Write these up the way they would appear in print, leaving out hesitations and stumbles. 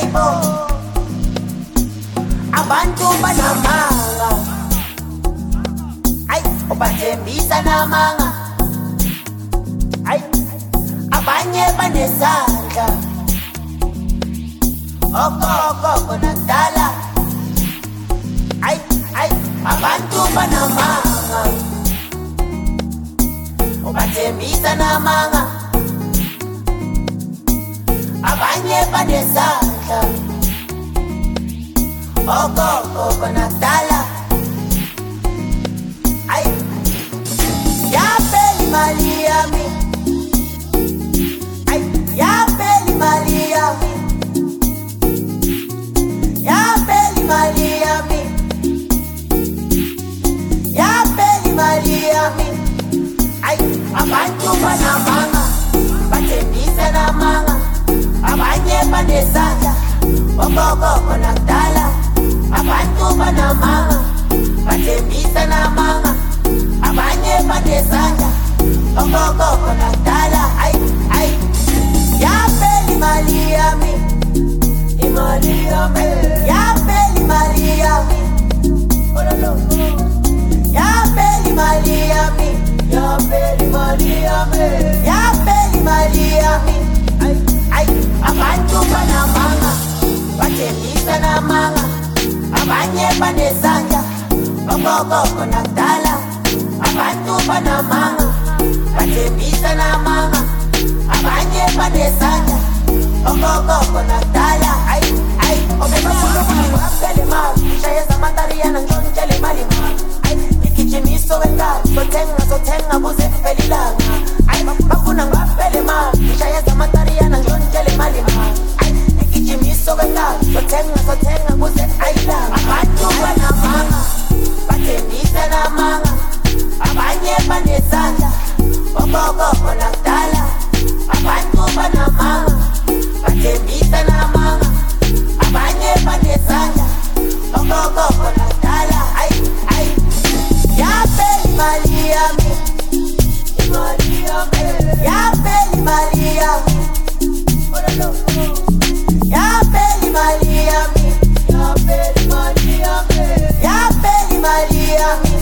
yebo abantu banamanga ay ubathembisa namanga ay abanye banesandla okoko nakudala ay abantu banamanga ubathembisa namanga abanye banesandla okoko nakudala ay yapeli mali yami ay yapeli mali yami yapeli mali yami yapeli mali yami ay abantu banamanga bathembisa namanga abanye banesandla okoko nakudala abantu banamanga bathembisa namanga abanye banesandla okoko nakudala ay yapeli mali yami imali yami yapeli mali yami ololo yapeli mali yami yapeli mali yami yapeli mali yami ay abantu banamanga bathembisa namanga abanye banesandla okoko nakudala abantu banamanga bathembisa namanga abanye banesandla okoko nakudala ay obebafuna ukungapele mali shayeza matariana njontshele imali ay igijimiso wengalo sothenga kuze kuphele ilanga ay bafuna ngapele mali shayeza matariana njontshele imali ay igijimiso wengalo sothenga kuze ayilanga abantu banamanga bathembisa namanga abanye banesandla okoko nakudala abantu banamanga bathembisa namanga abanye banesandla okoko nakudala ay yapeli mali yami imali yami yapeli mali yami yapeli mali yami yapeli mali yami yapeli mali yami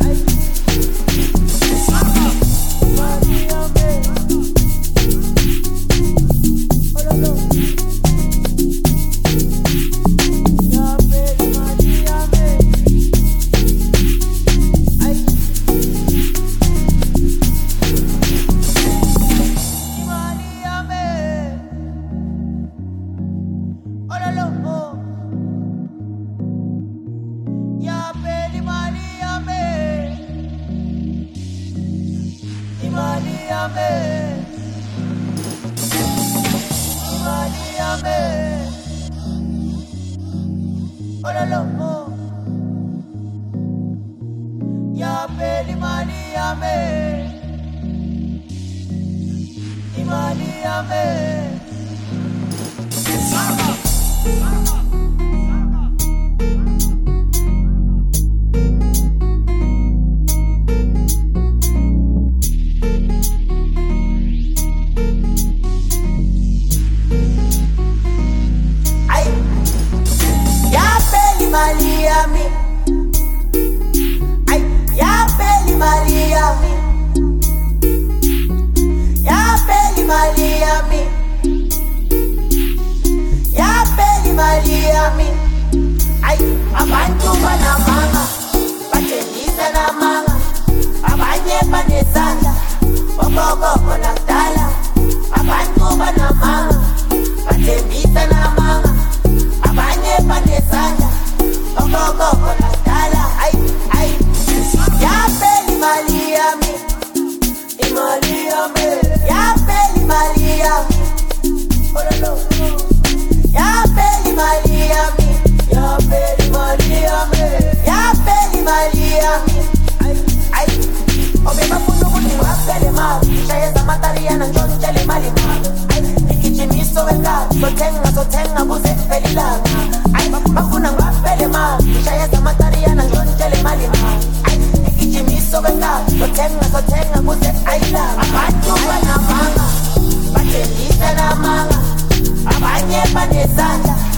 sothenga kuze kuphele ilanga ay bafuna ngapele mali shayeza matariana njontshele imali ay igijimiso wengalo sothenga kuze ayilanga abantu banamanga bathembisa namanga abanye banesandla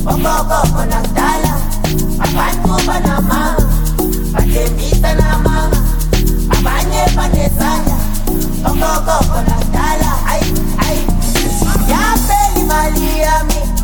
ogogo nakudala abantu banamanga bathembisa namanga abanye banesandla ogogo nakudala ay yaphela imali yami